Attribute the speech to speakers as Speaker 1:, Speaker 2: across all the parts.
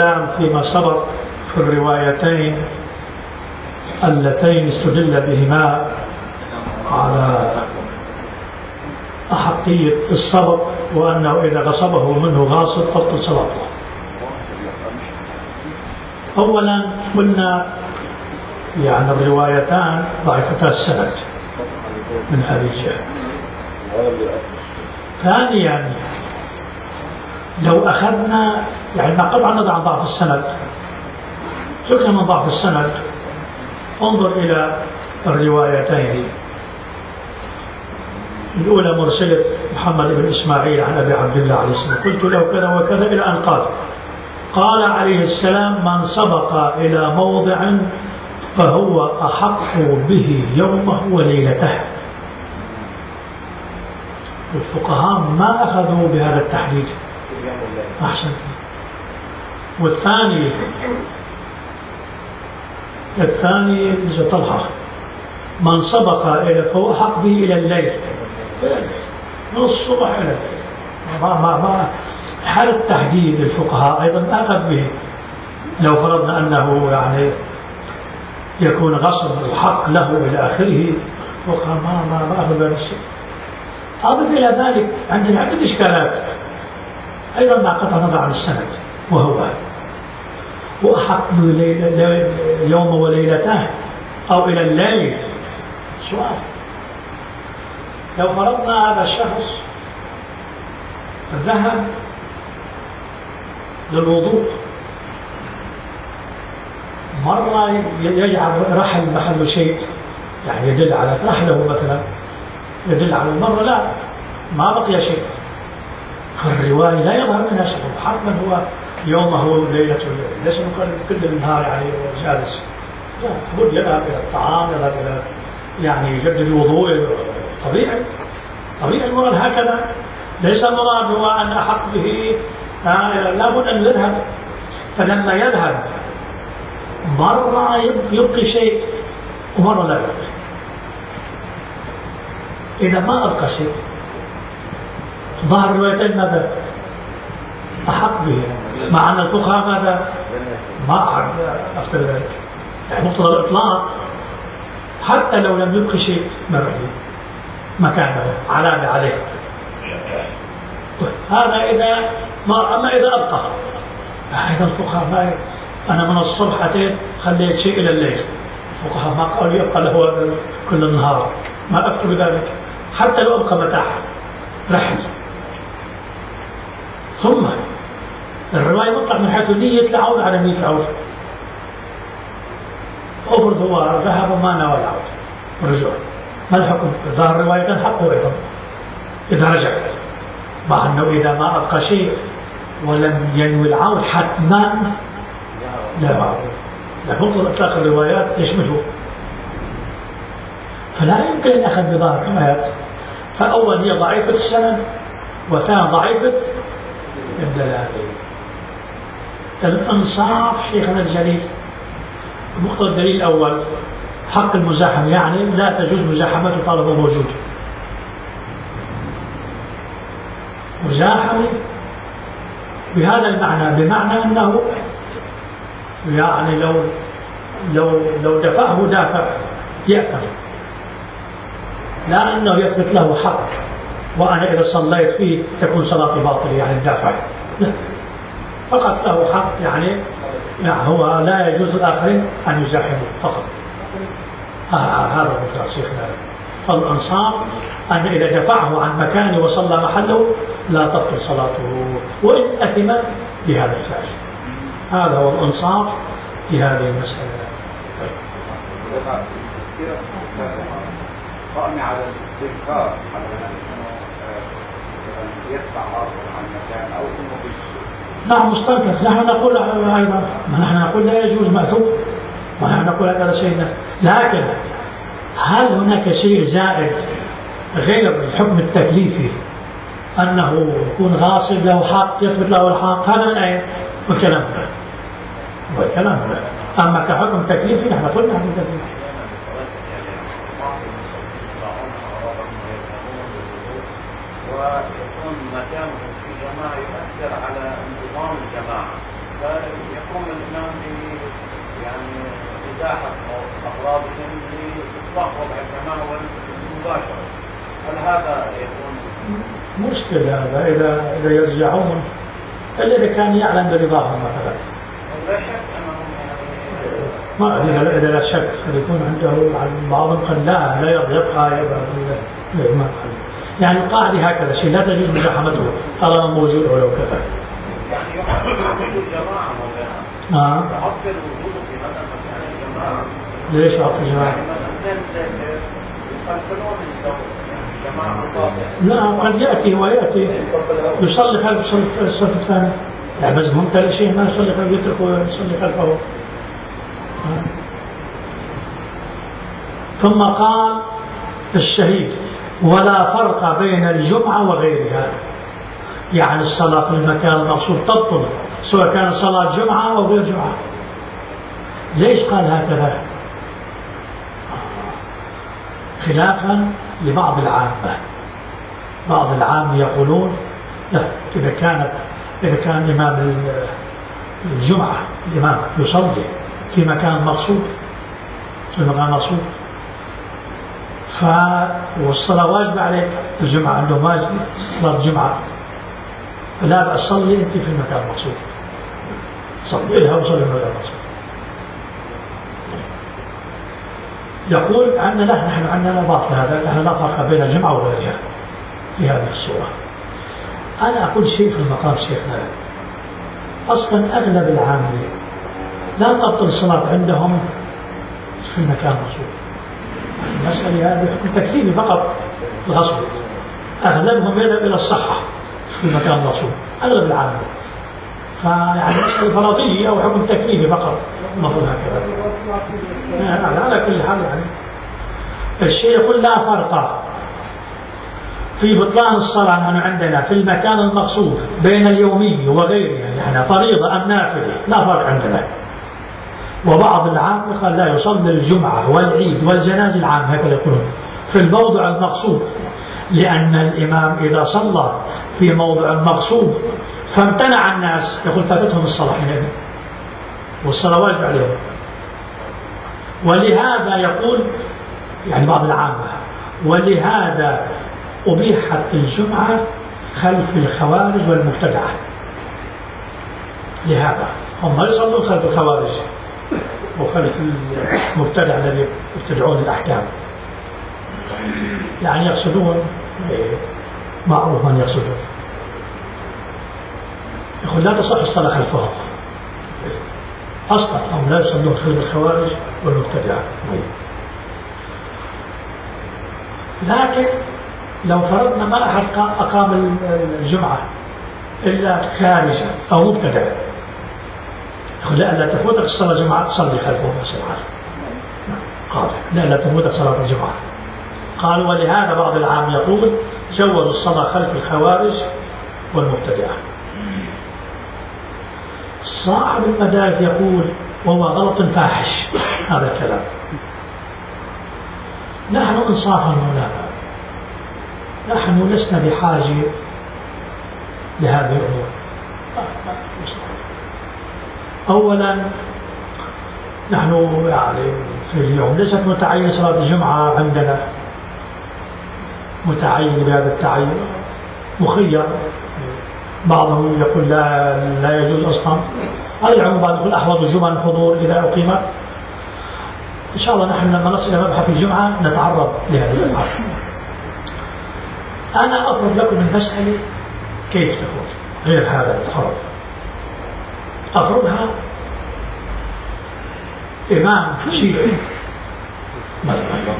Speaker 1: الكلام فيما سبق في الروايتين اللتين استدل بهما على أحقية السبق، وأنه إذا غصبه منه غاصب تبطل صلاته. أولا قلنا يعني الروايتان ضعيفتا السند من أبي جهل. ثانيا لو أخذنا يعني ما قطعا نضع ضعف السند، سكنا من ضعف السند، انظر إلى الروايتين. الأولى مرسلة محمد بن إسماعيل عن أبي عبد الله عليه السلام، قلت له كذا وكذا إلى أن قال عليه السلام: من سبق إلى موضع فهو أحق به يومه وليلته. الفقهاء ما أخذوا بهذا التحديد. أحسن. والثاني إذا طلحة: من سبق إلى فهو أحق به إلى الليل، من الصبح إلى الليل. ما حال التحديد الفقهاء أيضا أخذ به. لو فرضنا أنه يعني يكون غصب الحق له إلى آخره، الفقهاء ما أخذ بهذا الشيء. أضف إلى ذلك عندنا عدة إشكالات أيضا مع قطع نظر عن السند، وهو وأحق يوم وليلته أو إلى الليل. سؤال: لو فرضنا هذا الشخص ذهب للوضوء، مرة يجعل رحل محل شيء يعني يدل على رحله مثلا، يدل على المرة لا ما بقي شيء، فالرواية لا يظهر منها شيء، حتما هو يومه وليلة الليل، ليس كل النهار يعني جالس، لا، لابد يذهب إلى الطعام، يذهب إلى يعني يجدد الوضوء. طبيعي المراد هكذا، ليس المراد هو أن أحق به، لابد أن يذهب. فلما يذهب مرة يبقي شيء ومرة لا يبقي. إذا ما أبقى شيء ظهر الروايتين ماذا؟ أحق به، مع أن الفقهاء ماذا؟ ما أفتر ذلك، يعني مقتضى الإطلاق حتى لو لم يبقي شيء مر مكانه علامة عليه. طيب هذا إذا ما، أما إذا أبقى، إذا الفقهاء ما أنا من الصبح أتيت خليت شيء إلى الليل، الفقهاء ما قالوا يبقى له كل النهار، ما أفتر بذلك حتى لو أبقى متاع رحل. ثم الرواية مطلق من حيث نية العودة على نية العودة. أفرض هو ذهب وما نوى العودة والرجوع، ما الحكم؟ ظاهر الرواية حقه أيضا إذا رجع، مع أنه إذا ما أبقى شيء ولم ينوي العودة حتما لا يعود، لابد إطلاق الروايات يشمله، فلا يمكن أن أخذ بظاهر الروايات. فأول هي ضعيفة السند، وثاني ضعيفة الدلالة. الإنصاف شيخنا الجليل، مقتضى الدليل الأول حق المزاحم، يعني لا تجوز مزاحمته طالما موجود. مزاحمة بهذا المعنى، بمعنى أنه يعني لو دفعه دافع يأثم، لا أنه يثبت له حق وأنا إذا صليت فيه تكون صلاتي باطلة يعني الدافع، فقط له حق، يعني هو لا يجوز الآخرين أن يزاحموا فقط. هذا هو شيخنا. فالإنصاف أن إذا دفعه عن مكانه وصلى محله لا تبطل صلاته وإن أثم بهذا الفعل. هذا هو الإنصاف في هذه المسألة.
Speaker 2: قائم على الاستنكار يدفع عن مكان أو
Speaker 1: نعم مستنكر. نحن نقول أيضا، نحن نقول لا يجوز مأثوم، ونحن نقول هذا شيء، لكن هل هناك شيء زائد غير الحكم التكليفي أنه يكون غاصب له حق يثبت له الحق؟ هذا من أين؟ والكلام هنا. أما كحكم تكليفي نحن قلنا حكم تكليفي.
Speaker 2: ويكون مكانه في جماعة يؤثر على انتظام الجماعة، فيكون إزاحة أغراضهم لإطلاق وضع الجماعة والمباشرة، هل هذا يكون
Speaker 1: مشكلة؟ هذا إذا يرجعون إلا إذا كان يعلم برضاهم مثلا.
Speaker 2: لا شك أنهم
Speaker 1: ما إذا لا شك يكون عنده بعضهم قد لا يبقى يعني القاعدة هكذا شيء لا تجوز مزاحمته طالما موجود ولو كفى.
Speaker 2: يعني يعطل وجود الجماعة مولانا. يعطل وجوده في مثلا مكان الجماعة.
Speaker 1: ليش يعطل الجماعة؟
Speaker 2: يعني مثلا اثنين يقتلون الجماعة.
Speaker 1: لا قد يأتي ويأتي يصلي خلف الصف الثاني، يعني بس ممتلئ شيء ما يصلي خلفه يترك ويصلي خلفه. ثم قال الشهيد ولا فرق بين الجمعة وغيرها، يعني الصلاة في المكان المقصود تبطل سواء كان صلاة جمعة أو غير جمعة. ليش قال هكذا؟ خلافا لبعض العامة. بعض العامة يقولون لا، إذا كان إمام الجمعة الإمام يصلي في مكان مقصود والصلاة واجبة عليك، الجمعة عندهم واجب صلاة الجمعة، فلا بأس صلي أنت في المكان المقصود، صلي لها وصلي في المكان المقصود. يقول نحن عندنا باطل هذا، نحن لا فرق بين الجمعة وغيرها في هذه الصورة. أنا أقول شيء في المقام شيخنا، أصلا أغلب العامة لا تبطل الصلاة عندهم في المكان المقصود. المسألة هذه حكم تكليفي فقط الغصب، أغلبهم يذهب إلى الصحة في المكان المقصود، أغلب العامة. فيعني مسألة فرضية أو حكم تكليفي فقط، المفروض هكذا. يعني على كل حال يعني الشيء يقول لا فرق في بطلان الصلاة نحن عندنا في المكان المقصود بين اليومي وغيرها، يعني فريضة أم نافلة، لا فرق عندنا. وبعض العام قال لا، يصلي الجمعة والعيد والجنازة العام هكذا يقولون في الموضع المقصود، لأن الإمام إذا صلى في موضع مقصود فامتنع الناس يقول فاتتهم الصلاة حينئذ والصلاة واجب عليهم. ولهذا يقول يعني بعض العامة ولهذا أبيحت الجمعة خلف الخوارج والمبتدعة. لهذا هم يصلون خلف الخوارج وخلف المبتدع الذي يبتدعون الأحكام، يعني يقصدون معروف من يقصدون. يقول لا تصح الصلاة خلفهم أصلا، هم لا يصلون خلف الخوارج والمبتدعة. لكن لو فرضنا ما أحد أقام الجمعة إلا خارجا أو مبتدع، يقول لا تفوتك الصلاة الجمعة تصلي خلفه مثلا. قال لا تفوتك صلاة الجمعة. قال ولهذا بعض العام يقول جوز الصلاة خلف الخوارج والمبتدعة. صاحب المدارك يقول وهو غلط فاحش هذا الكلام. نحن إنصافا مولانا نحن لسنا بحاجة لهذه الأمور. أولا نحن يعني في اليوم ليست متعين صلاة الجمعة عندنا، متعين بهذا التعين مخير. بعضهم يقول لا يجوز أصلا. على العموم بعض يقول أحوط الجمعة الحضور إذا أقيمت. إن شاء الله نحن لما نصل إلى مبحث الجمعة نتعرض لهذا المبحث. أنا أفرض لكم المسألة كيف تكون غير هذا الفرض. أفرضها إمام شيعي مثلا،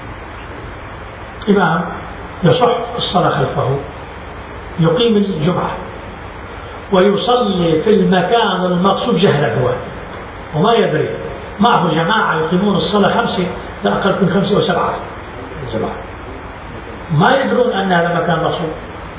Speaker 1: إمام يصح الصلاة خلفه يقيم الجمعة ويصلي في المكان المقصود جهلا هو وما يدري، معه جماعة يقيمون الصلاة 5 لا أقل من 5 أو 7 جماعة ما يدرون أن هذا مكان مقصود.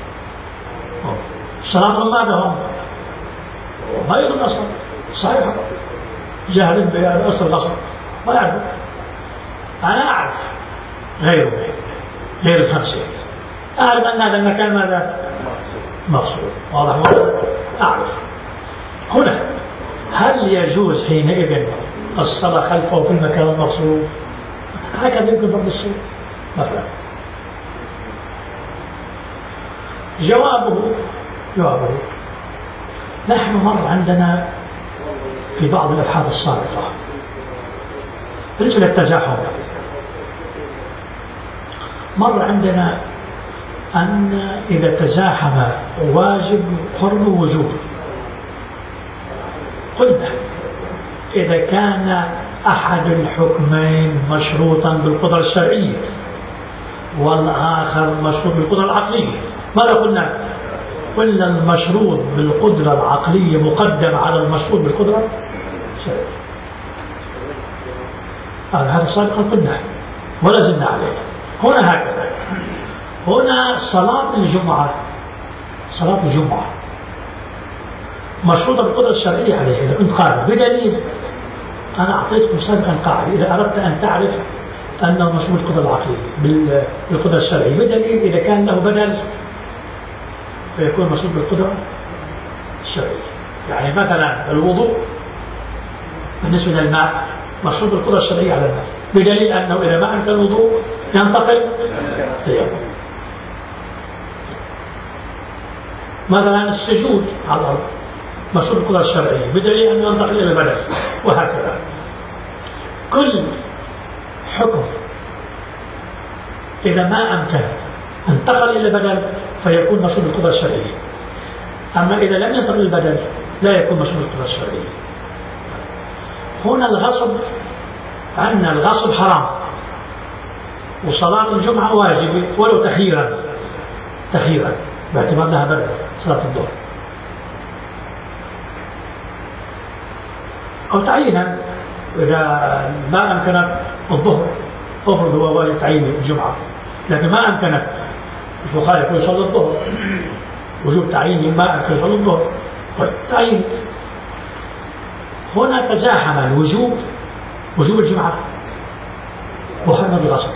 Speaker 1: صلاتهم ماذا هم ما يدرون أصلا، صحيح جاهل بهذا أصل الغصب ما يعرف. أنا أعرف غير 5 أعرف أن هذا المكان ماذا مقصود، واضح؟ أعرف. هنا هل يجوز حينئذ الصلاة خلفه في المكان المرصوف، هكذا يمكن فرض الصوت مثلا. جوابه نحن مر عندنا في بعض الأبحاث السابقة بالنسبة للتزاحم، مر عندنا أن إذا تزاحم واجب حرم وجوب، قلنا إذا كان أحد الحكمين مشروطا بالقدرة الشرعية والآخر مشروط بالقدرة العقلية، ماذا قلنا؟ قلنا المشروط بالقدرة العقلية مقدم على المشروط بالقدرة الشرعية. هذا سابقا قلنا ولا زلنا عليه. هنا هكذا، هنا صلاة الجمعة مشروطة بالقدرة الشرعية عليه. إذا كنت قادر بدليل، أنا أعطيتكم سابقا قاعدة، إذا أردت أن تعرف أنه مشروط بالقدرة العقلية بالقدرة الشرعية بدليل إذا كان له بدل فيكون مشروط بالقدرة الشرعية. يعني مثلا الوضوء بالنسبة للماء مشروط بالقدرة الشرعية على الماء بدليل أنه إذا ما أمكن الوضوء ينتقل تيمم. مثلا السجود على الأرض مشروط بالقدرة الشرعية بدليل أنه ينتقل إلى البدن، وهكذا. كل حكم إذا ما أمكن انتقل إلى البدن فيكون مشروط بالقدرة الشرعية، أما إذا لم ينتقل البدن لا يكون مشروط بالقدرة الشرعية. هنا الغصب، عندنا الغصب حرام وصلاة الجمعة واجبة ولو تخيرا باعتبار لها بدل صلاة الظهر، أو تعيينا إذا ما أمكنك الظهر أفرض هو واجب تعيين الجمعة، لكن ما أمكنك الفقهاء يقول يصلي الظهر وجوب تعيين، ما أمكن يصلي الظهر طيب تعيين. هنا تزاحم وجوب الجمعة وحرمة الغصب،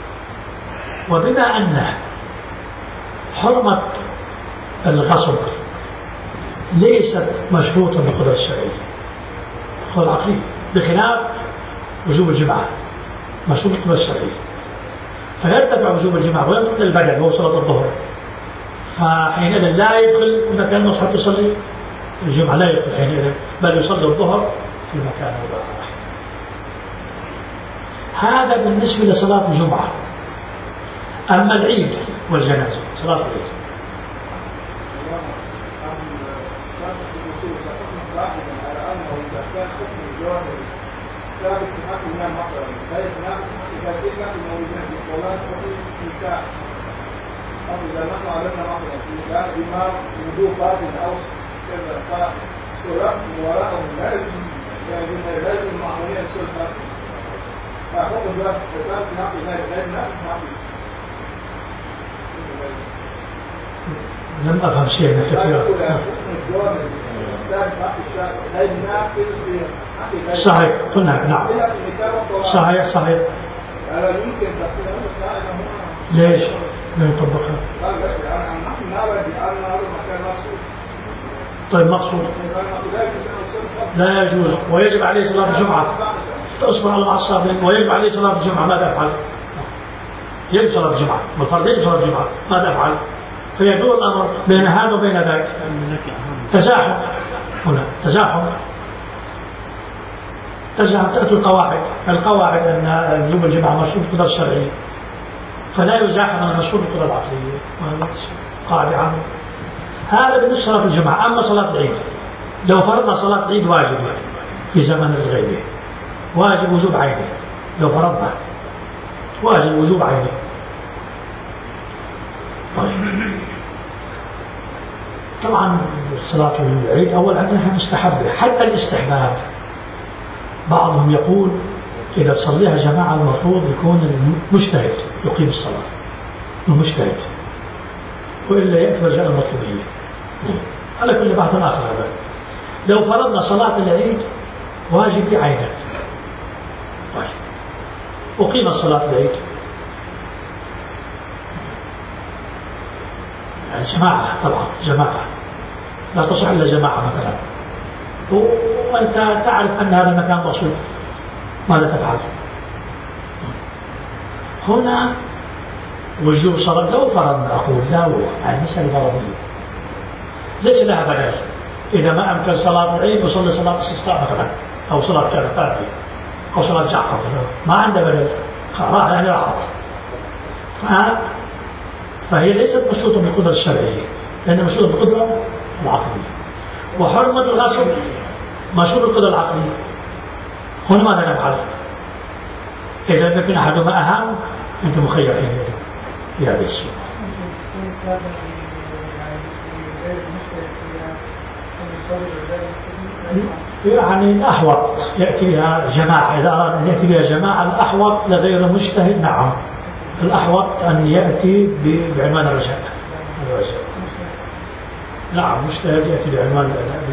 Speaker 1: وبما أن حرمة الغصب ليست مشروطة بالقدرة الشرعية بالقدرة العقلية، بخلاف وجوب الجمعة مشروط بالقدرة الشرعية، فيرتفع وجوب الجمعة وينتقل البدن وهو صلاة الظهر، فحينئذ لا يدخل المكان المصحف يصلي الجمعة، لا يدخل حينئذ بل يصلي الظهر في المكان الآخر. هذا بالنسبة لصلاة الجمعة. أما العيد والجنازة، صلاة العيد
Speaker 2: إذا نحن علمنا مثلا في كان الإمام وجوب باطل أو كذا فالصلاة وراءهم لا يجوز المعمولين الصلاة، فحكم ذلك في حق الله لا يمنع.
Speaker 1: لم أفهم شيئا كثيرا. صحيح قلنا نعم صحيح. ليش لا يطبقها؟ طيب مقصود لا يجوز ويجب عليه صلاة الجمعة. اصبر على العصابين. ويجب عليه صلاة الجمعة، ماذا أفعل؟ يجب صلاة الجمعة والفرد يجب صلاة الجمعة، ماذا أفعل؟ فيدور الأمر بين هذا وبين ذاك. تزاحم هنا تزاحم تأتي القواعد أن وجوب الجمعة مشروط بالقدرة الشرعية، فلا يزاحم أن مشروط بالقدرة العقلية، قاعدة عامة. هذا بالنسبة لصلاة الجمعة. أما صلاة العيد، لو فرضنا صلاة العيد واجب في زمن الغيبة، واجب وجوب عيني، لو فرضنا واجب وجوب عيني. طيب طبعا صلاة العيد أول عندنا مستحبة، حتى الاستحباب بعضهم يقول إذا صليها جماعة المفروض يكون المجتهد يقيم الصلاة، المجتهد، وإلا يأتي رجاء المطلوبية. على كل بحث آخر هذا. لو فرضنا صلاة العيد واجب عينا، طيب أقيم صلاة العيد يعني جماعة، طبعا جماعة لا تصح إلا جماعة مثلا، وأنت تعرف أن هذا المكان مقصود ماذا تفعل؟ هنا وجوب صلاة لو فرضنا، أقول لا هو يعني مسألة فرضية ليس لها بدل. إذا ما أمكن صلاة العيد وصلي صلاة استسقاء مثلا أو صلاة كذا ثانية أو صلاة جعفر ما عنده بدل، راح يعني راحت. فهي ليست مشروطة بالقدرة الشرعية، لأنها مشروطة بالقدرة العقلية. وحرمة الغصب مشروط بالقدرة العقلية. هنا ماذا نفعل؟ إذا لم يكن أحدهما أهم أنت مخير حينئذ في هذه الصورة. يعني الأحوط يأتي بها جماعة، إذا أراد أن يأتي بها جماعة الأحوط لغير مجتهد نعم، الأحوط أن يأتي بعنوان الرجاء. نعم مجتهد يأتي بعنوان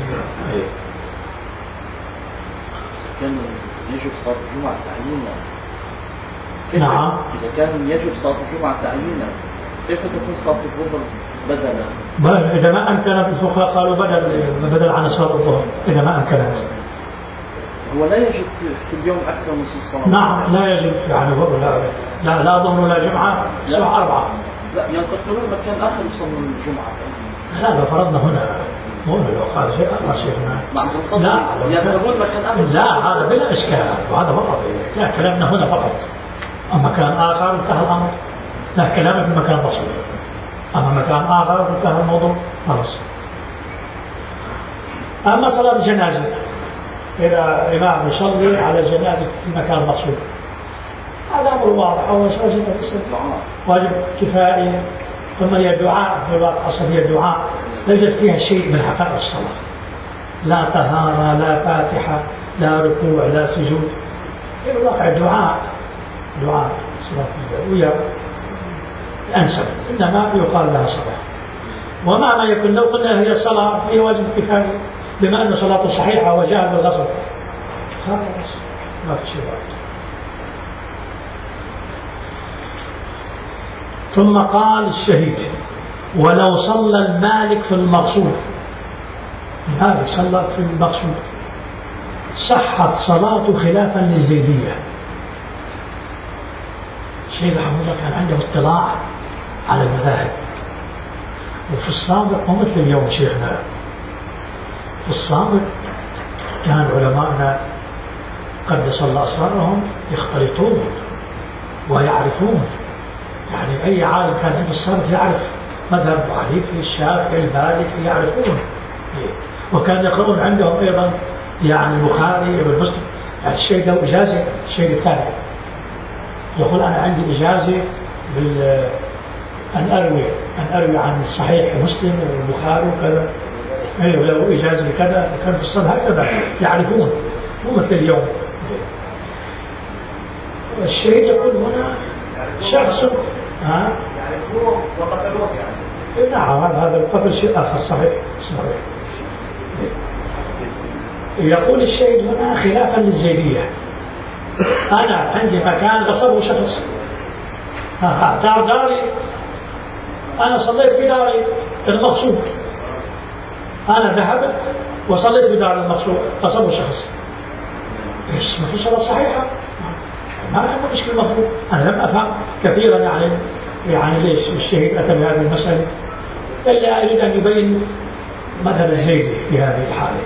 Speaker 3: كان يجب صلاة الجمعة تعيينا.
Speaker 1: نعم
Speaker 3: إذا كان يجب صلاة الجمعة تعيينا كيف تكون صلاة الظهر بدلا؟
Speaker 1: إذا ما أمكنت الفقهاء قالوا بدل عن صلاة الظهر إذا ما أمكنت.
Speaker 3: هو لا يجب في اليوم أكثر من 6 صلوات.
Speaker 1: نعم لا يجب يعني لا ظهر ولا جمعة الساعة 4.
Speaker 3: لا ينتقلون مكان آخر يصلون الجمعة.
Speaker 1: لا لو فرضنا هنا مو لو قال شيء آخر شيخنا
Speaker 3: لا يذهبون مكان آخر.
Speaker 1: لا هذا بلا إشكال وهذا فقط. لا كلامنا هنا فقط. أما مكان آخر انتهى الأمر. لا كلامنا في مكان بسيط. أما مكان آخر انتهى الموضوع خلاص. أما صلاة الجنازة إذا إمام يصلي على الجنازة في مكان مقصود هذا أمر واضح. أول شيء واجب كفائي. ثم هي الدعاء في الواقع أصلا هي الدعاء لا يوجد فيها شيء من حقائق الصلاة، لا طهارة لا فاتحة لا ركوع لا سجود. في الواقع دعاء صلاة وهي أنسب إنما يقال لها صلاة. وما يكون لو قلنا هي صلاة هي واجب كفاية بما أن صلاة صحيحة وجاء بالغصب خلاص ما في شيء بعد. ثم قال الشهيد ولو صلى المالك في المقصود، المالك صلى في المقصود صحت صلاته خلافا للزيدية. الشيخ رحمه الله كان عنده اطلاع على المذاهب، وفي السابق مو مثل اليوم شيخنا. في السابق كان علماءنا قدس الله أسرارهم يختلطون ويعرفون، يعني أي عالم كان عنده السابق يعرف مذهب أبو حنيفة الشافعي المالكي يعرفون، وكان يقرؤون عندهم أيضا يعني البخاري ابن مسلم. يعني الشيء له إجازة. الشيء الثاني يقول أنا عندي إجازة أن أروي عن الصحيح مسلم والبخاري وكذا، له إجازة كذا. كان في الصلاة هكذا يعرفون مو مثل اليوم. الشيء يقول هنا شخص
Speaker 2: يعرفوه وقتلوه يعني.
Speaker 1: نعم هذا القتل شيء آخر صحيح. يقول الشهيد هنا خلافا للزيدية. أنا عندي مكان غصبه شخص داري، أنا صليت في داري المقصود، أنا ذهبت وصليت في دار المقصود غصبه شخص. إيش ما في صلاة صحيحة؟ ما عنده مشكلة مفروض. أنا لم أفهم كثيرا يعني ليش الشهيد أتى بهذه المسألة، إلا أريد أن يبين مذهب الزيدي في هذه الحالة.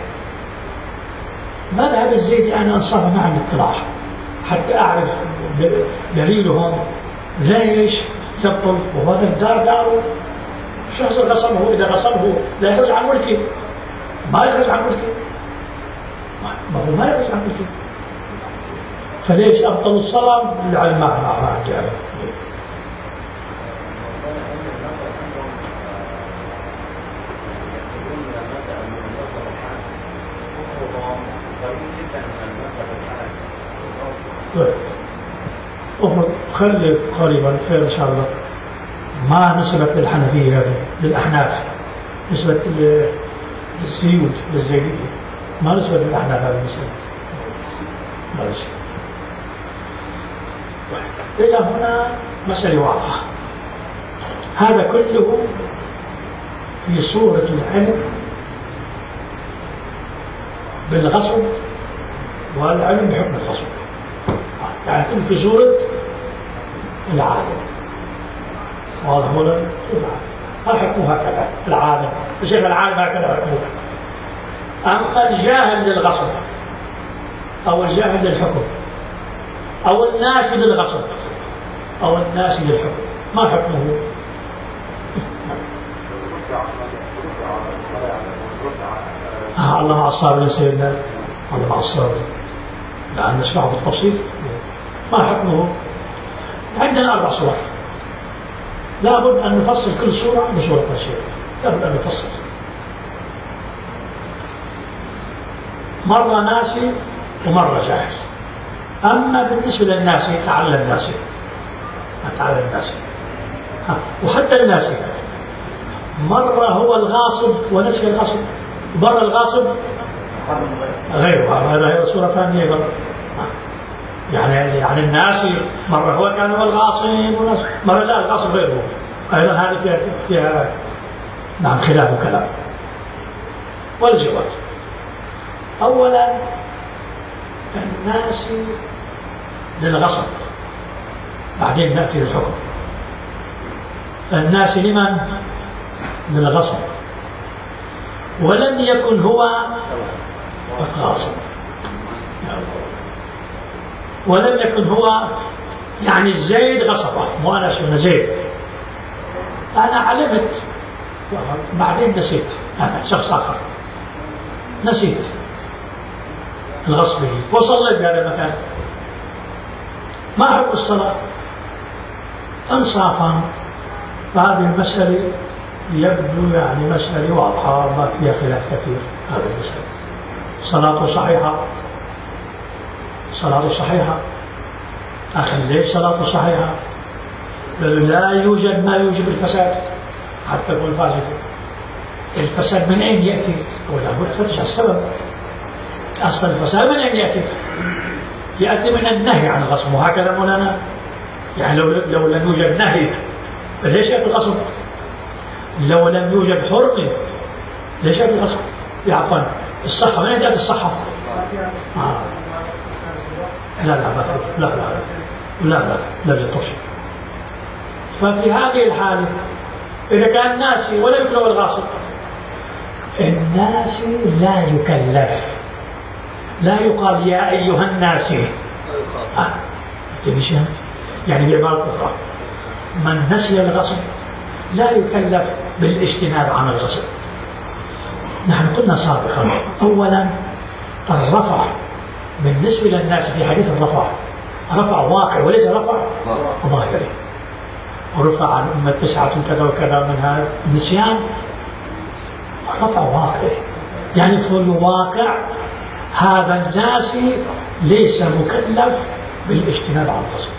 Speaker 1: مذهب الزيدي أنا أنصح ما عندي اطلاع حتى أعرف دليلهم ليش يبطل. وهذا الدار داره شخص غصبه، إذا غصبه لا يخرج عن ملكه، ما يخرج عن ملكه، ما يخرج عن ملكه. فليش أبطل الصلاة؟ العلم ما عندي علم. خلي قريبا خير إن شاء الله. ما نسبت للحنفية هذه للأحناف، نسبت للزيود للزيدية، ما نسبت للأحناف هذه المسألة. ماشي. إلى هنا مسألة واضحة. هذا كله في صورة العلم بالغصب والعلم بحكم الغصب. يعني كن في صورة العالم. واضح هنا؟ ما حكمه هكذا العالم، الشيخ العالم هكذا حكمه. أما الجاهل للغصب أو الجاهل للحكم أو الناس للغصب أو الناس للحكم ما حكمه؟ الله مع الصابر يا سيدنا، الله مع الصابر، لأن نشرحه بالتفصيل. ما حكمه؟ عندنا 4 صور، لابد أن نفصل كل صورة بصورة الشيء، لابد أن نفصل. مرة ناسي ومرة جاهل. أما بالنسبة للناسي تعالى الناسي، وحتى الناسي مرة هو الغاصب ونسي الغاصب، مرة الغاصب غيره، هذا صورة ثانية أيضا. يعني الناسي مرة هو كان هو الغاصب مرة لا الغاصب غيره، أيضا هذه فيها نعم خلاف كلام. والجواب أولا الناس للغصب، بعدين نأتي للحكم. الناس لمن؟ للغصب، ولم يكن هو غاصب، ولم يكن هو يعني زيد غصبه، مو أنا اسمه زيد، أنا علمت بعدين نسيت، أنا شخص آخر نسيت الغصب وصليت بهذا المكان. ما حكم الصلاة؟ انصافا. فهذه المسألة يبدو يعني مسألة واضحة ما فيها خلاف كثير. هذه المسألة صلاته صحيحة، صلاته صحيحة. أخي ليش صلاته صحيحة؟ لا يوجد ما يوجب الفساد حتى يكون فاسد. الفساد من أين يأتي؟ ولا بد تفتش على السبب. أصل الفساد من أين يأتي؟ يأتي من النهي عن الغصب، وهكذا مولانا. يعني لو لم يوجد نهي فليش يأتي الغصب؟ لو لم يوجد حرمة ليش يأتي الغصب؟ عفوا الصحة، من أين تأتي الصحة؟ لا لا لا لا لا لا لا تطفش. ففي هذه الحالة إذا كان ناسي ولا يكره الغاصب، الناسي لا يكلف، لا يقال يا أيها الناسي. يعني بعبارة أخرى من نسي الغصب لا يكلف بالاجتناب عن الغصب. نحن قلنا سابقا أولا الرفع بالنسبة للناس في حديث الرفع رفع واقع وليس رفع ظاهري. ورفع عن أمة 9 كذا وكذا منها النسيان، رفع واقع يعني في الواقع هذا الناس ليس مكلف بالاجتناب عن الغصب.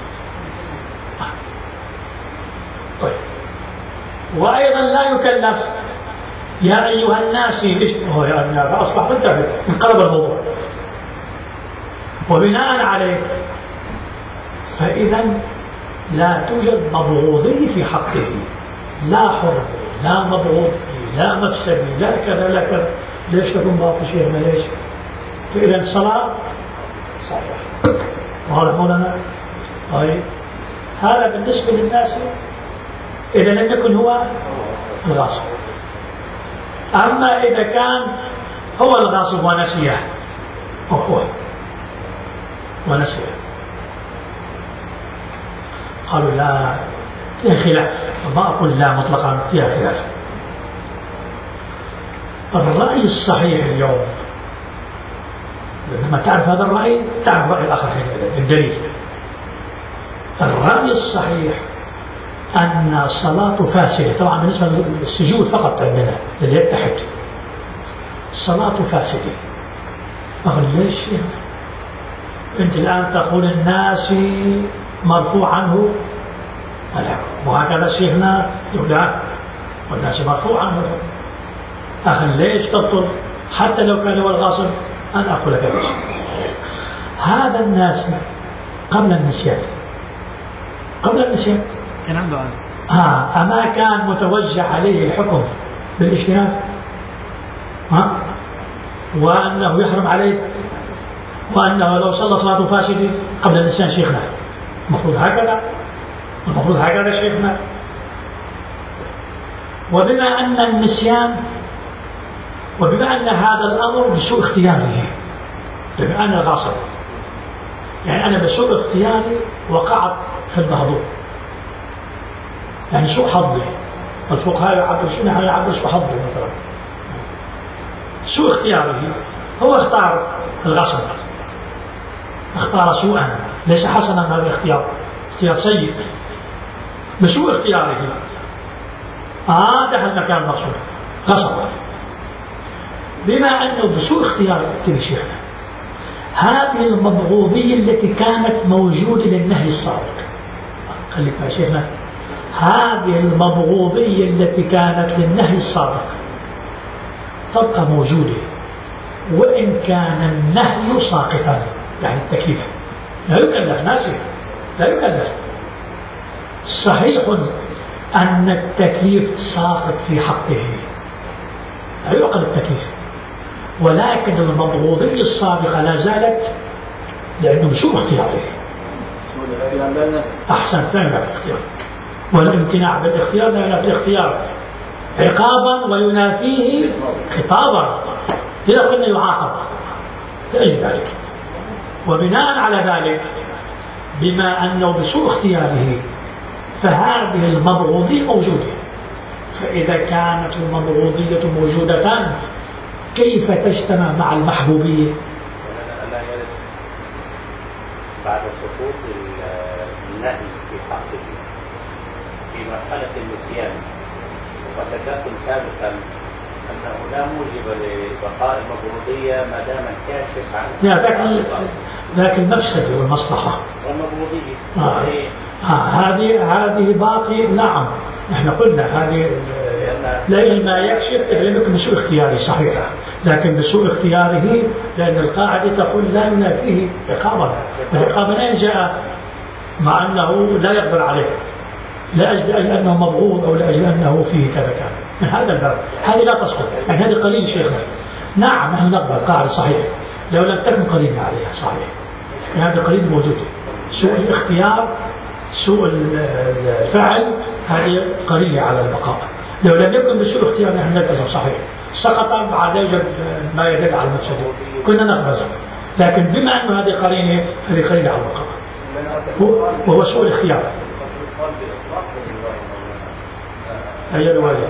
Speaker 1: طيب وأيضا لا يكلف يا أيها الناس أصبح منتهي، انقلب الموضوع. وبناء عليه فإذا لا توجد مبغوضي في حقه، لا حرم لا مبغوضي لا مفسدي لا كذا لا كذا. ليش تكون باطل شيخنا ليش؟ فإذا الصلاة صحيح. وهذا مولانا. طيب هذا بالنسبة للناس إذا لم يكن هو الغاصب. أما إذا كان هو الغاصب ونسيه ونسيه قالوا لا فيها خلاف. ما أقول لا مطلقا، فيها خلاف. الرأي الصحيح اليوم لما تعرف هذا الرأي تعرف الرأي الآخر حينئذ الدليل. الرأي الصحيح أن الصلاة فاسدة. طبعا بالنسبة للسجود فقط عندنا الذي يتحد الصلاة فاسدة. أقول ليش أنت الآن تقول الناس مرفوع عنه وهكذا شيخنا يقول لا والناس مرفوع عنه. أخي ليش تبطل حتى لو كان هو الغاصب؟ أنا أقول لك ليش. هذا الناس قبل النسيان
Speaker 4: كان عنده
Speaker 1: أما كان متوجه عليه الحكم بالاجتناب وأنه يحرم عليه وأنه لو صلى صلاة فاسدة قبل النسيان شيخنا المفروض هكذا شيخنا. وبما أن النسيان وبما أن هذا الأمر بسوء اختياره، بما أن الغاصب يعني أنا بسوء اختياري وقعت في المهضوم، يعني سوء حظي، الفقهاء يعبر شيء نحن يعبر سوء حظي مثلا، سوء اختياره هو اختار الغصب، اختار سوءا ليس حسنا، هذا الاختيار اختيار سيء بسوء اختياره دخل مكان المقصود غصب. بما أنه بسوء اختيار تبي شيخنا هذه المبغوضية التي كانت موجودة للنهي السابق، خليك يا شيخنا، هذه المبغوضية التي كانت للنهي السابق تبقى موجودة وإن كان النهي ساقطا، يعني التكليف لا يكلف ناسي، لا يكلف. صحيح أن التكليف ساقط في حقه، لا يعقد التكليف، ولكن المبغوضية السابقة لا زالت لأنه بسوء اختياره. أحسن ثاني الاختيار، والامتناع بالاختيار لا ينافي الاختيار عقابا وينافيه خطابا، إذا قلنا يعاقب لأجل ذلك. وبناء على ذلك بما أنه بسوء اختياره فهذه المبغوضية موجودة، فإذا كانت المبغوضية موجودة كيف تجتمع مع المحبوبية؟
Speaker 4: لا يرد بعد سقوط النهي في حقه في مرحلة النسيان، وقد ذكرتم سابقا أنه لا موجب لبقاء المبغوضية ما دام الكاشف عنه
Speaker 1: ذاك المفسدة والمصلحة
Speaker 4: والمبغوضية
Speaker 1: هذه باقي. نعم نحن قلنا هذه لا يجب ما يكشف إلا يكون بسوء اختياره صحيح، لكن بسوء اختياره لأن القاعدة تقول لا ينافيه عقابا، والعقاب لا جاء مع أنه لا يقدر عليه لأجل أنه مبغوض أو لأجل أنه فيه كذا كان من هذا الباب، هذه لا تسقط. يعني هذه قليل شيخنا، نعم نحن نقبل قاعدة صحيح لو لم تكن قليلة عليها صحيح، لكن هذه قليل موجودة. سوء الاختيار سوء الفعل هذه قليلة على البقاء، لو لم يكن بسوء اختيار نحن نلتزم صحيح، سقط بعد يوجد ما يدل على المفسدة كنا نقبل، لكن بما أنه هذه قرينة هذه قليلة على البقاء وهو سوء الاختيار. هي الرواية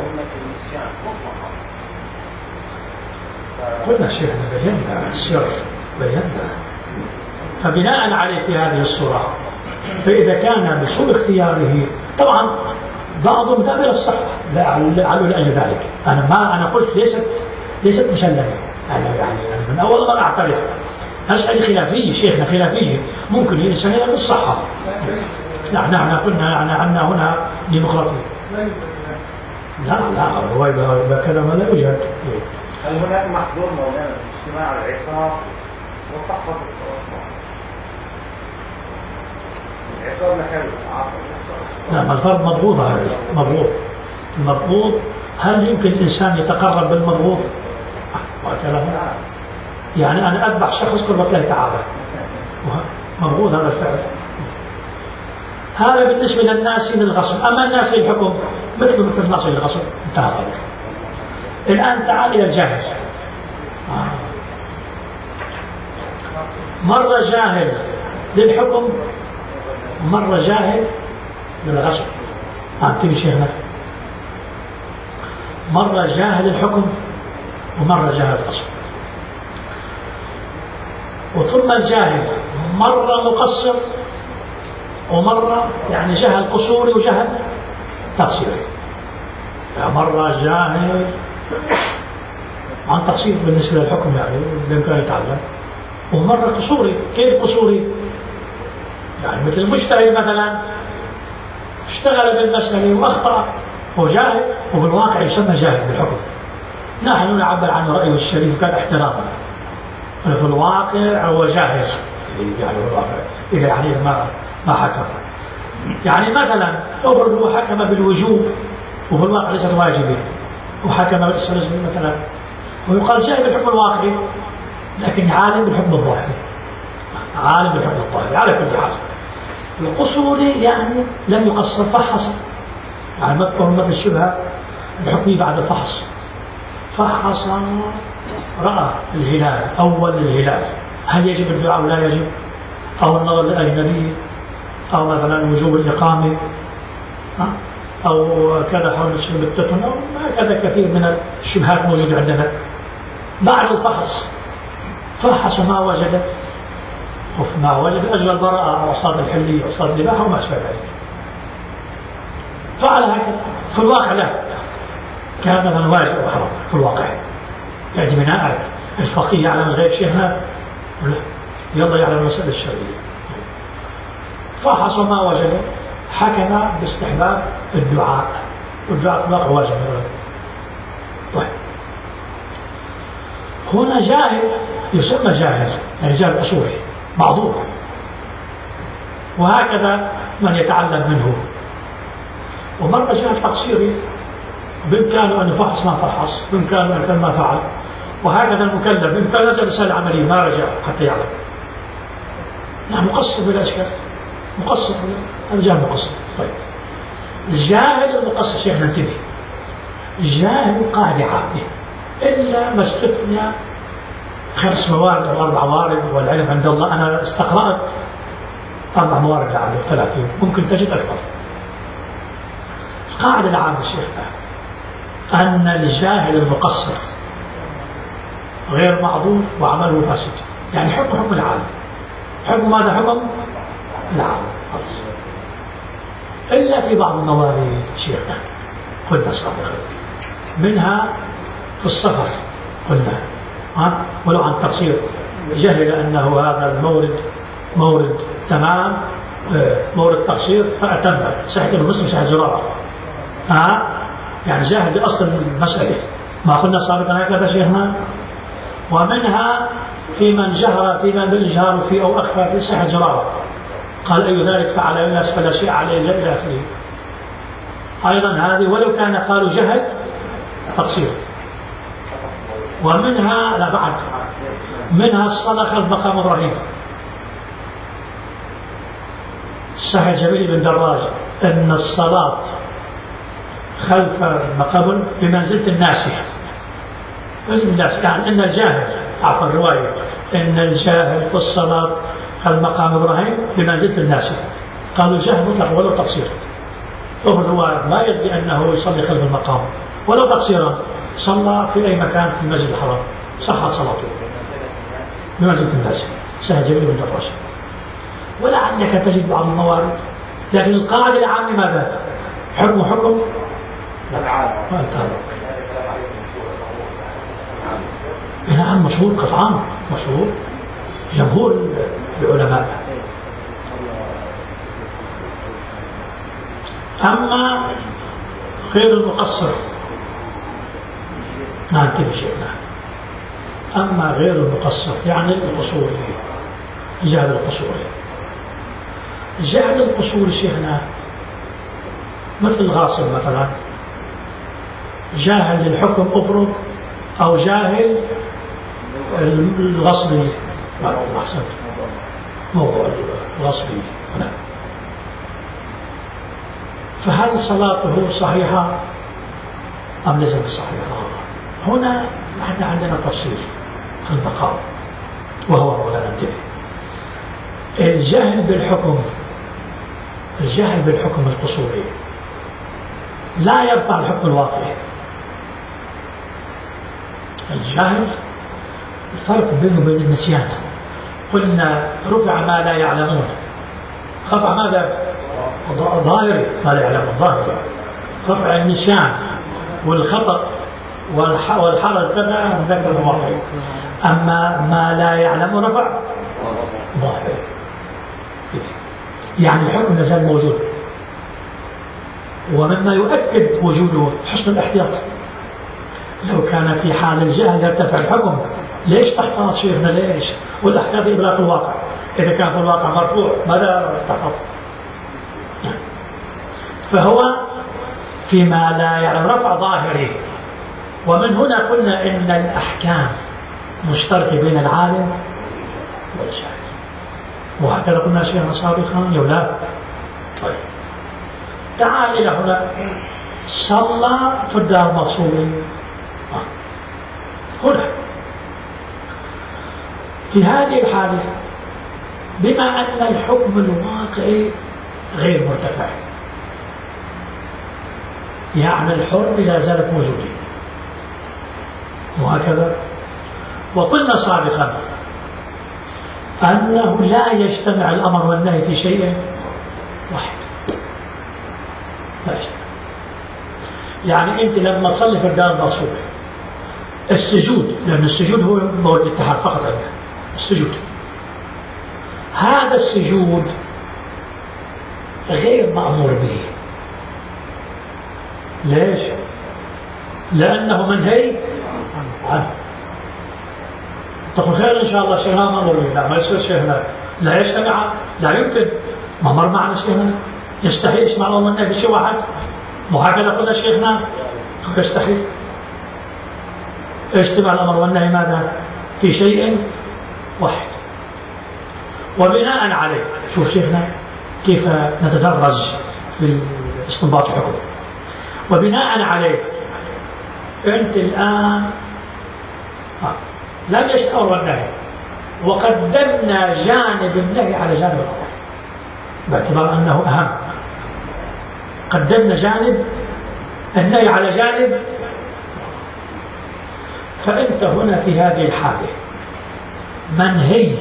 Speaker 1: قلنا شيخنا بينا السر بينا، فبناء عليه في هذه الصورة فإذا كان بسوء اختياره طبعا بعضهم ذهب إلى الصحة لأجل ذلك، أنا قلت ليست مسلمة، يعني من أول ما أعترف مسألة خلافية شيخنا خلافية، ممكن الإنسان يلعب بالصحة. نحن قلنا أن هنا ديمقراطية. لا هو كلام لا يوجد.
Speaker 2: هل هناك محظور مولانا اجتماع العقاب وصحة الصلاة؟ العقاب محل
Speaker 1: لا الفرد مضبوط، هذه مضبوط. هل يمكن الإنسان يتقرب بالمضبوط؟ يعني أنا أذبح شخص قربة الله تعالى مضبوط هذا الفعل. هذا بالنسبة للناس للغصب، أما الناس للحكم مثل الناس للغصب انتهى ذلك. الآن تعال إلى الجاهل، مرة جاهل للحكم ومرة جاهل للغصب. تبي شيخنا مرة جاهل الحكم ومرة جاهل الغصب، وثم الجاهل مرة مقصر ومرة يعني جهل قصوري وجهل تقصيري، يعني مرة جاهل عن تقصير بالنسبة للحكم يعني بإمكانه يتعلم، ومرة قصوري. كيف قصوري؟ يعني مثل المجتهد مثلا اشتغل بالمسألة وأخطأ، هو جاهل وبالواقع يسمى جاهل بالحكم. نحن نعبر عنه رأيه الشريف كان احتراما، في الواقع هو جاهل يعني في الواقع إذا يعني ما حكم. يعني مثلا أفرض هو حكم بالوجوب وفي الواقع ليست واجبة، وحكم بالسلسل مثلا ويقال جاهل بالحكم الواقعي لكن عالم بالحكم الظاهري، عالم بالحكم الظاهري على كل حال. القصوري يعني لم يقصر، فحص، يعني مثل الشبهة الحكمية بعد الفحص، فحص رأى الهلال، أول الهلال، هل يجب الدعاء أو لا يجب، أو النظر للأجنبي، أو مثلا وجوب الإقامة، أو كذا حول شرب التتن، أو هكذا كثير من الشبهات موجودة عندنا. بعد الفحص فحص ما وجد، وما وجد أجل البراءة أو أصاد الحلية أو أصاد الإباحة وما أشبه ذلك. فعل هكذا. في الواقع لا، كان مثلا واجب أو حرام في الواقع، يعني بناء الفقيه يعلم غير شيخنا ولا يلا يعلم المسألة الشرعية. فحص ما وجد، حكم باستحباب الدعاء، والدعاء في الواقع واجب مثلا. طيب هنا جاهل يسمى جاهل، يعني جاهل أصولي معذور، وهكذا من يتعلم منه. ومرة جاهل تقصيري، بإمكانه أن يفحص ما فحص، بإمكانه أن يفعل ما فعل، وهكذا المكلف بإمكانه أن يسأل العملية ما رجع حتى يعلم. نعم مقصر بلا إشكال، مقصر، هذا جاهل مقصر. طيب الجاهل المقصر شيخنا انتبه، الجاهل قاعدة عامة إلا ما استثنى 5 موارد أو 4 موارد، والعلم عند الله. أنا استقرأت 4 موارد لعله 30، ممكن تجد أكثر. القاعدة العامة شيخنا أن الجاهل المقصر غير معذور وعمله فاسد، يعني حكم العالم. حكم ماذا؟ حكم العالم، إلا في بعض الموارد شيخنا قلنا سابقا، منها في السفر قلنا ولو عن تقصير، جهل أنه هذا المورد تمام، مورد تقصير فأتم، صحيح المسلم صحيح زرارة، يعني جاهل بأصل المسألة، ما قلنا سابقا هكذا شيخنا. ومنها في من جهر، في من بالإجهار في أو أخفى في صحة زرارة، قال أي ذلك فعل الناس فلا شيء عليه إلى آخره. أيضا هذه ولو كان قالوا جهل تقصير. ومنها لا بعد، منها الصلاة خلف مقام إبراهيم. صحيح جميل بن دراج أن الصلاة خلف مقام بمنزلة الناسخ، يعني أن الجاهل، عفوا الرواية، أن الجاهل في الصلاة خلف مقام إبراهيم بمنزلة الناسخ، قالوا جاهل مطلق ولو تقصير. وفي الرواية ما يدري أنه يصلي خلف المقام ولو تقصيرا، صلى في أي مكان في المسجد الحرام صحت صلاته بمنزلة الناسخ. صحيح جميل بن دراج. ولعلك تجد بعض الموارد، لكن القاعدة العامة ماذا؟ حكم العالم. نعم مشهور قطعا، مشهور جمهور العلماء. أما غير المقصر ننتبه شيئنا، أما غير المقصر يعني القصوري، جهل القصوري. جهل القصوري شيخنا مثل الغاصب مثلا، جاهل للحكم أفرض، أو جاهل الغصبي، أحسنت موضوع الغصبي. فهل صلاته صحيحة أم ليست صحيحة؟ هنا نحن عندنا تفصيل في المقام، وهو لا ننتبه. الجهل بالحكم القصوري لا يرفع الحكم الواقعي. الجهل الفرق بينه وبين النسيان، قلنا رفع ما لا يعلمون، رفع ماذا؟ ظاهري ما لا يعلمون، ظاهري. رفع النسيان والخطأ والحرج كما ذكر الواقعي. أما ما لا يعلمون رفع ظاهري، يعني الحكم لازال موجود. ومما يؤكد وجوده حسن الاحتياط، لو كان في حال الجهل يرتفع الحكم، ليش تحتاط شيخنا؟ ليش؟ والاحتياط إدراك في الواقع، إذا كان في الواقع مرفوع ماذا تحتاط؟ فهو فيما لا يعلم رفع ظاهري. ومن هنا قلنا إن الأحكام مشتركة بين العالم والجاهل. وهكذا قلنا شيئا سابقا لو لا. طيب تعال إلى هنا، صلى في الدار المغصوبة. هنا في هذه الحالة بما أن الحكم الواقعي غير مرتفع، يعني الحرمة لا زالت موجودة وهكذا. وقلنا سابقا أنه لا يجتمع الأمر والنهي في شيء واحد، لا يجتمع. يعني أنت لما تصلي في الدار المغصوبة السجود، لأن السجود هو مورد الاتحاد فقط عندنا السجود، هذا السجود غير مأمور به. ليش؟ لأنه منهي عنه. تقول خير إن شاء الله شيخنا مأمور به، لا ما يصير شيخنا، لا يجتمع، لا يمكن. ما مر معنا شيخنا يستحيل يسمع الله والنهي بشيء واحد، وهكذا قلنا شيخنا يستحيل اجتماع الأمر والنهي ماذا في شيء واحد. وبناء عليه شوف شيخنا كيف نتدرج في استنباط الحكم. وبناء عليه أنت الآن لم يجتمع الأمر والنهي، وقدمنا جانب النهي على جانب الأمر باعتبار أنه أهم. قدمنا جانب النهي على جانب، فأنت هنا في هذه الحالة منهي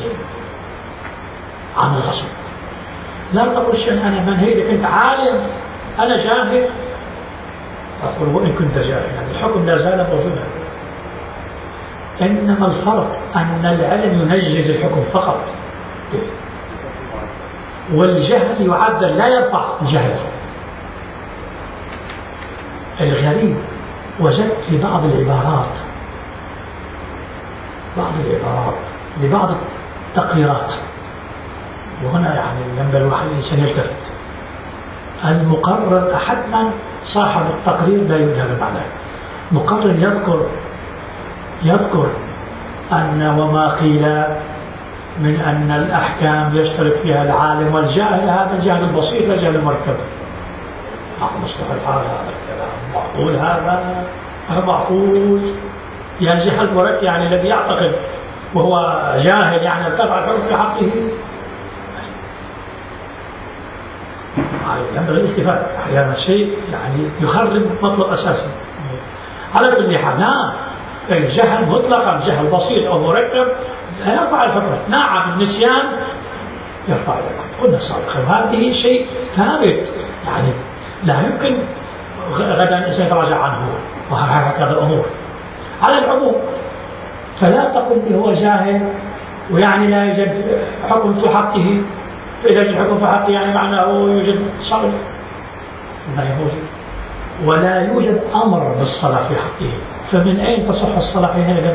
Speaker 1: عن الغصب. لا تقول شيء أنا منهي لك، أنت عالم أنا جاهل. أقول وإن كنت جاهل يعني الحكم لا زال موجودا، إنما الفرق أن العلم ينجز الحكم فقط، والجهل يعدل لا يرفع الجهل. الغريب وجدت في بعض العبارات لبعض التقريرات، وهنا يعني ينبغي الواحد الإنسان يلتفت. المقرر أحدنا صاحب التقرير لا يوجد هذا المعنى. مقرر يذكر أن وما قيل من أن الأحكام يشترك فيها العالم والجاهل، هذا الجهل البسيط لا الجهل المركب. مصلح الحال هذا الكلام معقول، هذا معقول. يا جهل مركب يعني الذي يعتقد وهو جاهل يعني ارتفع الحكم في حقه. ينبغي الالتفات أحيانا شيء يعني يخرب مطلب أساسي. على كل حال لا، الجهل مطلقا جهل بسيط أو مركب لا يرفع الحكم. نعم النسيان يرفع الحكم، قلنا سابقا هذه شيء ثابت، يعني لا يمكن غدا الإنسان يتراجع عنه، وهكذا أمور على العموم. فلا تقل لي هو جاهل ويعني لا يوجد حكم في حقه، فإذا يوجد حكم في حقه يعني معناه يوجد صلاة، لا يوجد، ولا يوجد أمر بالصلاة في حقه، فمن أين تصح الصلاة حينئذ؟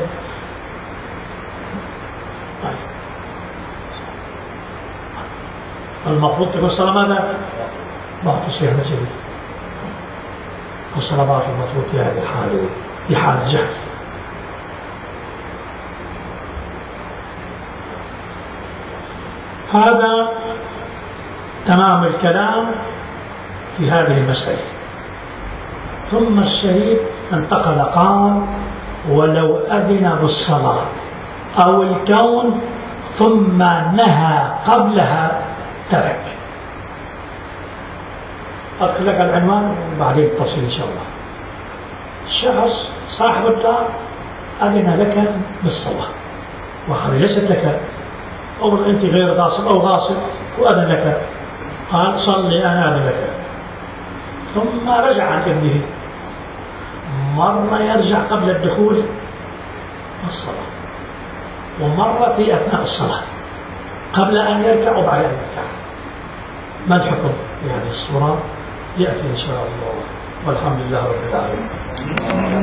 Speaker 1: المفروض تكون الصلاة ماذا؟ ما تصير نسبي، الصلاة باطل المفروض في هذه الحالة، في حال الجهل. هذا تمام الكلام في هذه المسألة. ثم الشهيد انتقل قال ولو أذن بالصلاة أو الكون ثم نهى قبلها ترك. أدخل لك العنوان وبعدين التفصيل إن شاء الله. الشخص صاحب الدار أذن لك بالصلاة وهذه ليست لك، أو أنت غير غاصب أو غاصب وأذن لك، قال صلي أنا أذن لك، ثم رجع عن ابنه. مرة يرجع قبل الدخول الصلاة، ومرة في أثناء الصلاة قبل أن يركع وبعد أن يركع. ما الحكم؟ يعني الصورة يأتي إن شاء الله، والحمد لله رب العالمين.